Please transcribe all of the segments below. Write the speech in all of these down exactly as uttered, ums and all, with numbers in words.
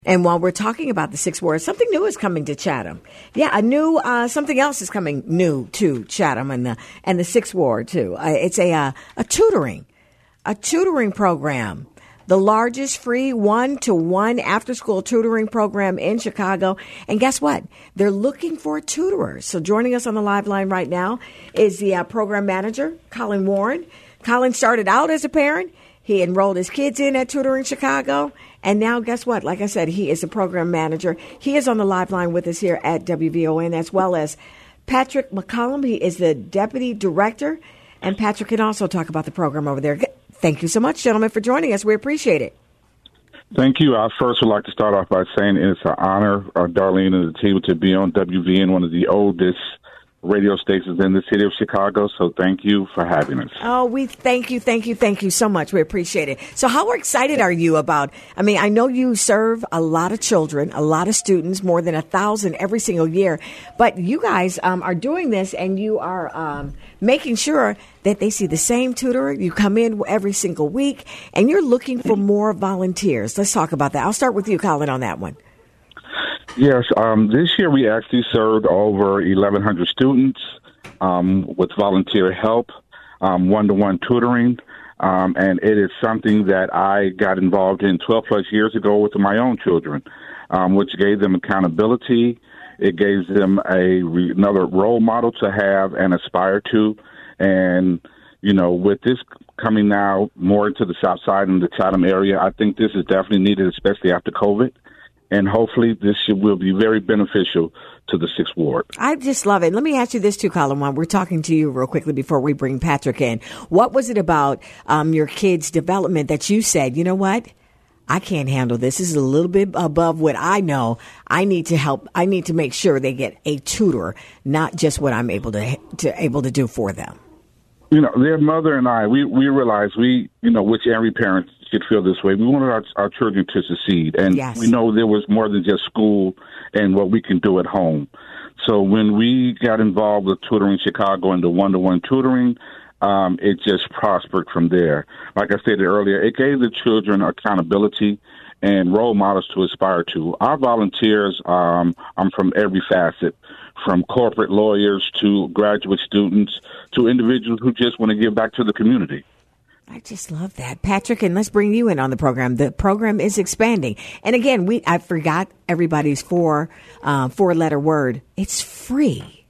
And while we're talking about the sixth ward, something new is coming to Chatham. Yeah, a new, uh, something else is coming new to Chatham and the, and the sixth ward too. Uh, it's a, uh, a tutoring, a tutoring program. The largest free one-to-one after-school tutoring program in Chicago. And guess what? They're looking for tutorers. So joining us on the live line right now is the uh, program manager, Colin Warren. Colin started out as a parent. He enrolled his kids in at Tutoring Chicago. And now, guess what? Like I said, he is a program manager. He is on the live line with us here at W V O N, as well as Patrick McCollum. He is the deputy director. And Patrick can also talk about the program over there. Thank you so much, gentlemen, for joining us. We appreciate it. Thank you. I first would like to start off by saying it's an honor, uh, Darlene and the team, to be on W V N, one of the oldest radio stations in the city of Chicago. So thank you for having us. Oh, we thank you, thank you, thank you so much. We appreciate it. So how excited are you about, I mean, I know you serve a lot of children, a lot of students, more than a thousand every single year, but you guys um, are doing this and you are um, making sure that they see the same tutor. You come in every single week and you're looking for more volunteers. Let's talk about that. I'll start with you, Colin, on that one. Yes, um, this year we actually served over eleven hundred students um, with volunteer help, um, one-to-one tutoring, um, and it is something that I got involved in twelve plus years ago with my own children, um, which gave them accountability. It gave them a re- another role model to have and aspire to, and you know, with this coming now more into the South Side and the Chatham area, I think this is definitely needed, especially after COVID. And hopefully this will be very beneficial to the sixth ward. I just love it. Let me ask you this too, Colin, while we're talking to you real quickly before we bring Patrick in. What was it about um, your kids' development that you said, you know what? I can't handle this. This is a little bit above what I know. I need to help. I need to make sure they get a tutor, not just what I'm able to, to able to do for them. You know, their mother and I, we, we realized we, you know, which every parent should feel this way. We wanted our, our children to succeed. And yes. We know there was more than just school and what we can do at home. So when we got involved with Tutoring Chicago and the one-to-one tutoring, um, it just prospered from there. Like I stated earlier, it gave the children accountability and role models to aspire to. Our volunteers um, are from every facet, from corporate lawyers to graduate students to individuals who just want to give back to the community. I just love that. Patrick, and let's bring you in on the program. The program is expanding. And again, we I forgot everybody's four, uh, four-letter word. It's free.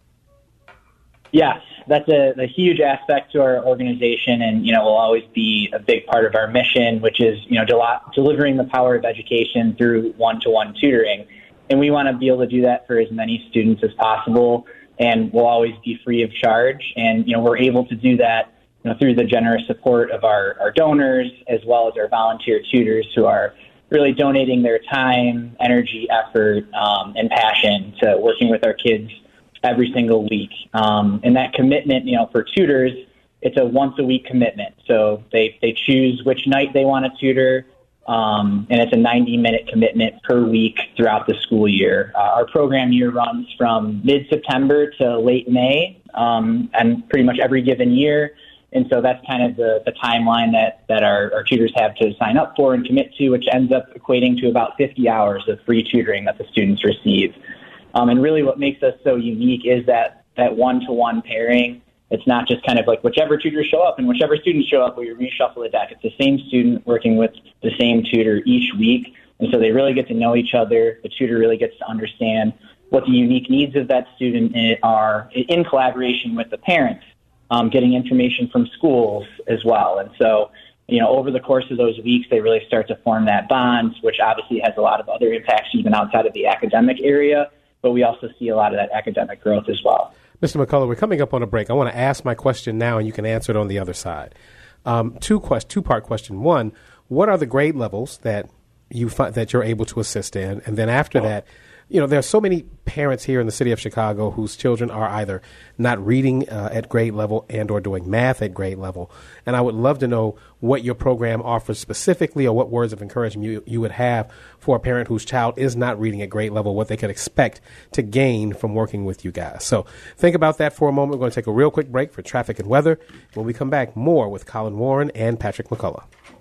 Yes, that's a, a huge aspect to our organization, and, you know, will always be a big part of our mission, which is, you know, del- delivering the power of education through one-to-one tutoring. And we want to be able to do that for as many students as possible, and we'll always be free of charge. And, you know, we're able to do that, you know, through the generous support of our, our donors, as well as our volunteer tutors who are really donating their time, energy, effort, um, and passion to working with our kids every single week. Um, and that commitment, you know, for tutors, it's a once-a-week commitment. So they, they choose which night they want to tutor, um, and it's a ninety-minute commitment per week throughout the school year. Uh, our program year runs from mid-September to late May, um, and pretty much every given year. And so that's kind of the, the timeline that, that our, our tutors have to sign up for and commit to, which ends up equating to about fifty hours of free tutoring that the students receive. Um, and really what makes us so unique is that, that one-to-one pairing. It's not just kind of like whichever tutors show up and whichever students show up, we reshuffle the deck. It's the same student working with the same tutor each week. And so they really get to know each other. The tutor really gets to understand what the unique needs of that student are in collaboration with the parents, um, getting information from schools as well. And so, you know, over the course of those weeks, they really start to form that bond, which obviously has a lot of other impacts even outside of the academic area. But we also see a lot of that academic growth as well. Mister McCullough, we're coming up on a break. I want to ask my question now, and you can answer it on the other side. Um, two quest, two-part question. One, what are the grade levels that you find, that you're able to assist in? And then after oh. that, you know, there are so many parents here in the city of Chicago whose children are either not reading uh, at grade level and or doing math at grade level. And I would love to know what your program offers specifically, or what words of encouragement you, you would have for a parent whose child is not reading at grade level, what they could expect to gain from working with you guys. So think about that for a moment. We're going to take a real quick break for traffic and weather. When we come back, more with Colin Warren and Patrick McCullough.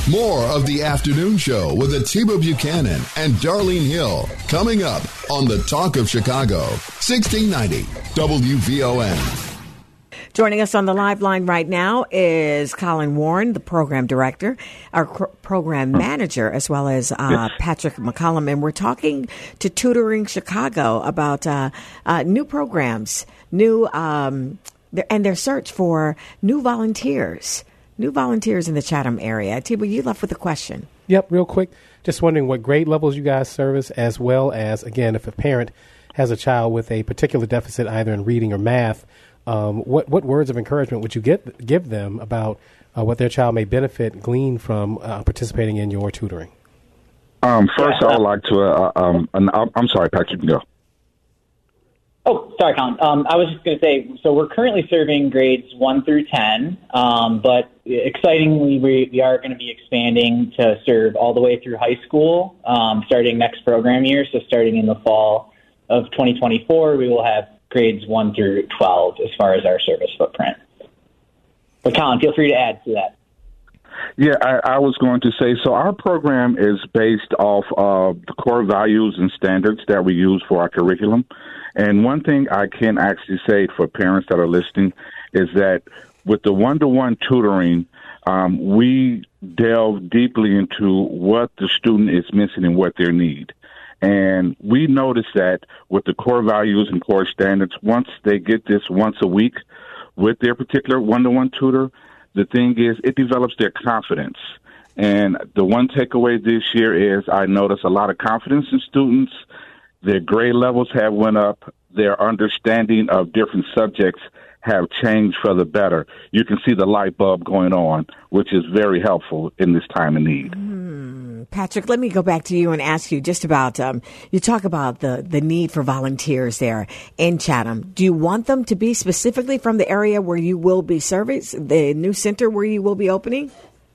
More of the afternoon show with Atiba Buchanan and Darlene Hill coming up on the Talk of Chicago, sixteen ninety W V O N. Joining us on the live line right now is Colin Warren, the program director, our cr- program manager, as well as uh, Patrick McCollum. And we're talking to Tutoring Chicago about uh, uh, new programs, new um, and their search for new volunteers. New volunteers in the Chatham area. Tiba, you left with a question. Yep, real quick. Just wondering what grade levels you guys service, as well as, again, if a parent has a child with a particular deficit either in reading or math, um, what, what words of encouragement would you get, give them about uh, what their child may benefit, glean from uh, participating in your tutoring? Um, first, yeah. I'd like to, uh, um, I'm sorry, Patrick, you can go. Oh, sorry, Colin. Um, I was just going to say, so we're currently serving grades one through ten, um, but excitingly, we, we are going to be expanding to serve all the way through high school, um, starting next program year. So starting in the fall of twenty twenty-four, we will have grades one through twelve as far as our service footprint. But Colin, feel free to add to that. Yeah, I, I was going to say, so our program is based off of the core values and standards that we use for our curriculum. And one thing I can actually say for parents that are listening is that with the one-to-one tutoring, um, we delve deeply into what the student is missing and what they need. And we notice that with the core values and core standards, once they get this once a week with their particular one-to-one tutor, the thing is it develops their confidence. And the one takeaway this year is I notice a lot of confidence in students. Their grade levels have went up. Their understanding of different subjects have changed for the better. You can see the light bulb going on, which is very helpful in this time of need. Mm. Patrick, let me go back to you and ask you just about, um, you talk about the, the need for volunteers there in Chatham. Do you want them to be specifically from the area where you will be serving, the new center where you will be opening?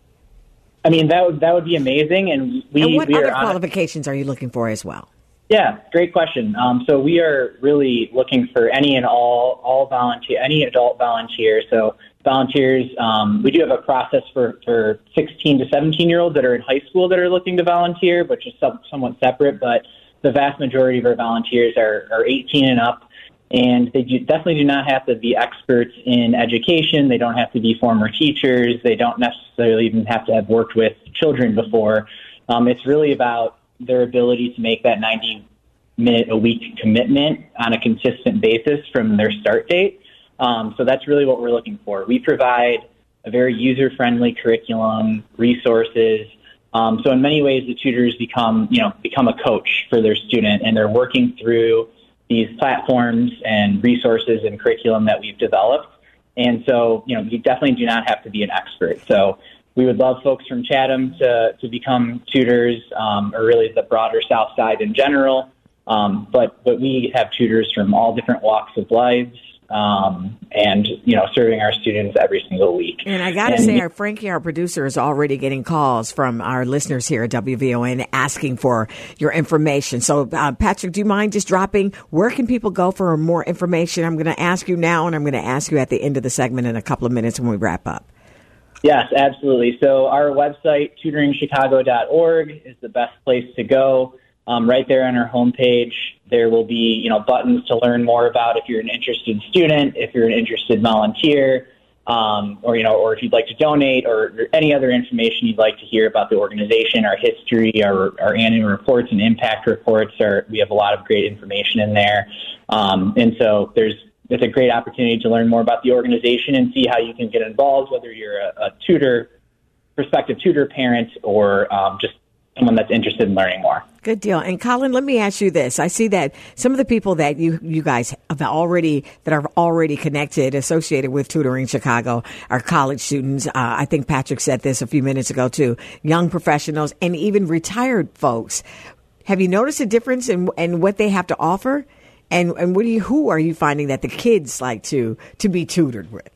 I mean, that would, that would be amazing. And we, and what we other are qualifications are you looking for as well? Yeah, great question. Um, so we are really looking for any and all all volunteer, any adult volunteer. So volunteers, um, we do have a process for, for sixteen to seventeen year olds that are in high school that are looking to volunteer, which is some, somewhat separate. But the vast majority of our volunteers are, are eighteen and up, and they do, definitely do not have to be experts in education. They don't have to be former teachers. They don't necessarily even have to have worked with children before. Um, it's really about their ability to make that ninety minute a week commitment on a consistent basis from their start date. Um, so that's really what we're looking for. We provide a very user-friendly curriculum, resources. Um, so in many ways, the tutors become, you know, become a coach for their student, and they're working through these platforms and resources and curriculum that we've developed. And so, you know, you definitely do not have to be an expert. So we would love folks from Chatham to, to become tutors, um, or really the broader South Side in general. Um, but, but we have tutors from all different walks of lives, um, and, you know, serving our students every single week. And I got to say, our Frankie, our producer, is already getting calls from our listeners here at W V O N asking for your information. So, uh, Patrick, do you mind just dropping, where can people go for more information? I'm going to ask you now, and I'm going to ask you at the end of the segment in a couple of minutes when we wrap up. Yes, absolutely. So our website, tutoring chicago dot org, is the best place to go. Um, right there on our homepage, there will be, you know, buttons to learn more about if you're an interested student, if you're an interested volunteer, um, or, you know, or if you'd like to donate, or any other information you'd like to hear about the organization, our history, our, our annual reports and impact reports. Are, we have a lot of great information in there. Um, and so there's It's a great opportunity to learn more about the organization and see how you can get involved, whether you're a, a tutor, prospective tutor parent, or um, just someone that's interested in learning more. Good deal. And Colin, let me ask you this. I see that some of the people that you, you guys have already, that are already connected, associated with Tutoring Chicago, are college students. Uh, I think Patrick said this a few minutes ago too, young professionals and even retired folks. Have you noticed a difference in, in what they have to offer? And and what do you, who are you finding that the kids like to, to be tutored with?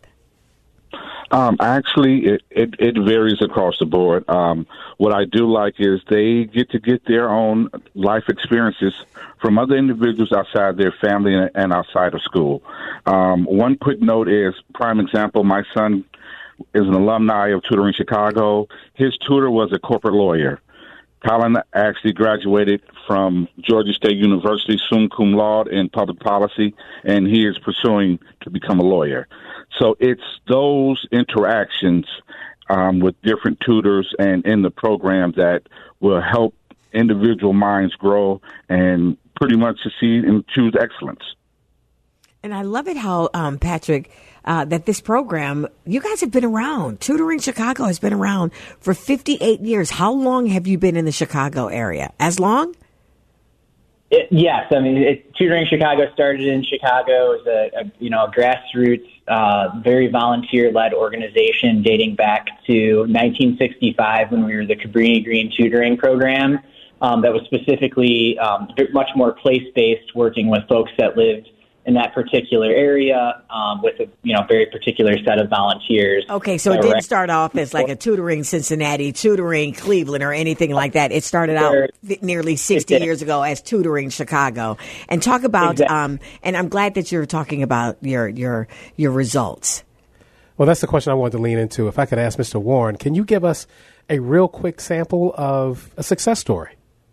Um, actually, it, it, it varies across the board. Um, what I do like is they get to get their own life experiences from other individuals outside their family and outside of school. Um, one quick note is, prime example, my son is an alumni of Tutoring Chicago. His tutor was a corporate lawyer. Colin actually graduated from Georgia State University summa cum laude in public policy, and he is pursuing to become a lawyer. So it's those interactions um, with different tutors and in the program that will help individual minds grow and pretty much succeed and choose excellence. And I love it how, um, Patrick, uh, that this program, you guys have been around. Tutoring Chicago has been around for fifty-eight years. How long have you been in the Chicago area? As long? It, yes. I mean, it, Tutoring Chicago started in Chicago as a, a you know, a grassroots, uh, very volunteer-led organization dating back to nineteen sixty-five when we were the Cabrini Green Tutoring Program um, that was specifically um, much more place-based, working with folks that lived in that particular area um, with a you know very particular set of volunteers. Okay, so it didn't start off as like a Tutoring Cincinnati, Tutoring Cleveland, or anything like that. It started out nearly sixty years ago as Tutoring Chicago. And talk about, exactly. um, and I'm glad that you're talking about your your your results. Well, that's the question I wanted to lean into. If I could ask Mister Warren, can you give us a real quick sample of a success story?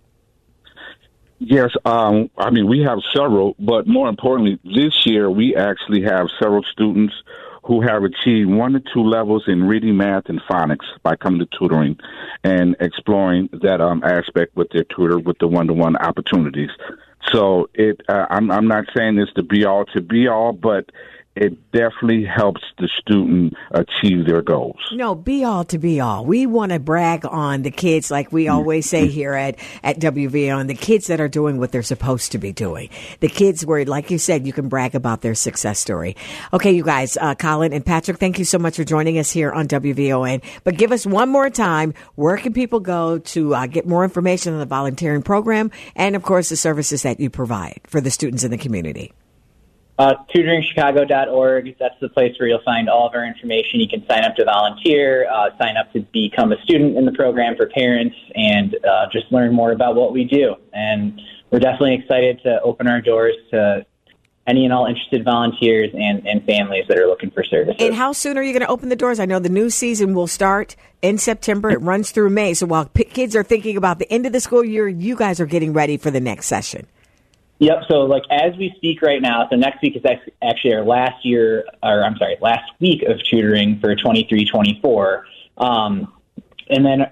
Yes, um, I mean, we have several, but more importantly, this year we actually have several students who have achieved one to two levels in reading, math, and phonics by coming to tutoring and exploring that um, aspect with their tutor with the one-to-one opportunities. So it, uh, I'm, I'm not saying this to be all to be all, but it definitely helps the student achieve their goals. No, be all to be all. We want to brag on the kids, like we always say here at, at W V O, and the kids that are doing what they're supposed to be doing. The kids where, like you said, you can brag about their success story. Okay, you guys, uh, Colin and Patrick, thank you so much for joining us here on W V O N. But give us one more time, where can people go to uh, get more information on the volunteering program and, of course, the services that you provide for the students in the community? Uh, tutoring chicago dot org. That's the place where you'll find all of our information. You can sign up to volunteer, uh, sign up to become a student in the program for parents, and uh, just learn more about what we do. And we're definitely excited to open our doors to any and all interested volunteers and, and families that are looking for services. And how soon are you going to open the doors? I know the new season will start in September. It runs through May. So while p- kids are thinking about the end of the school year, you guys are getting ready for the next session. Yep. So, like, as we speak right now, so next week is actually our last year, or I'm sorry, last week of tutoring for twenty-three twenty-four. Um, and then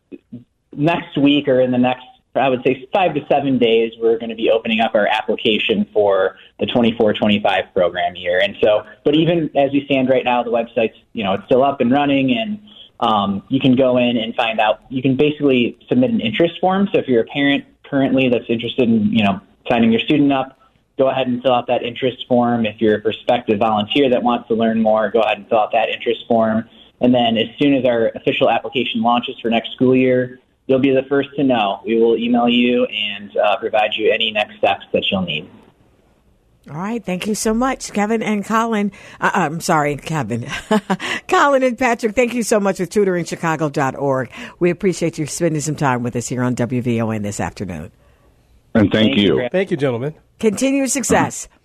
next week, or in the next, I would say five to seven days, we're going to be opening up our application for the twenty-four twenty-five program year. And so, but even as we stand right now, the website's, you know, it's still up and running, and um, you can go in and find out. You can basically submit an interest form. So if you're a parent currently that's interested in, you know, signing your student up, go ahead and fill out that interest form. If you're a prospective volunteer that wants to learn more, go ahead and fill out that interest form. And then as soon as our official application launches for next school year, you'll be the first to know. We will email you and uh, provide you any next steps that you'll need. All right. Thank you so much, Kevin and Colin. Uh, I'm sorry, Kevin. Colin and Patrick, thank you so much with tutoring chicago dot org. We appreciate you spending some time with us here on W V O N this afternoon. And thank, thank you. you. Thank you, gentlemen. Continued success.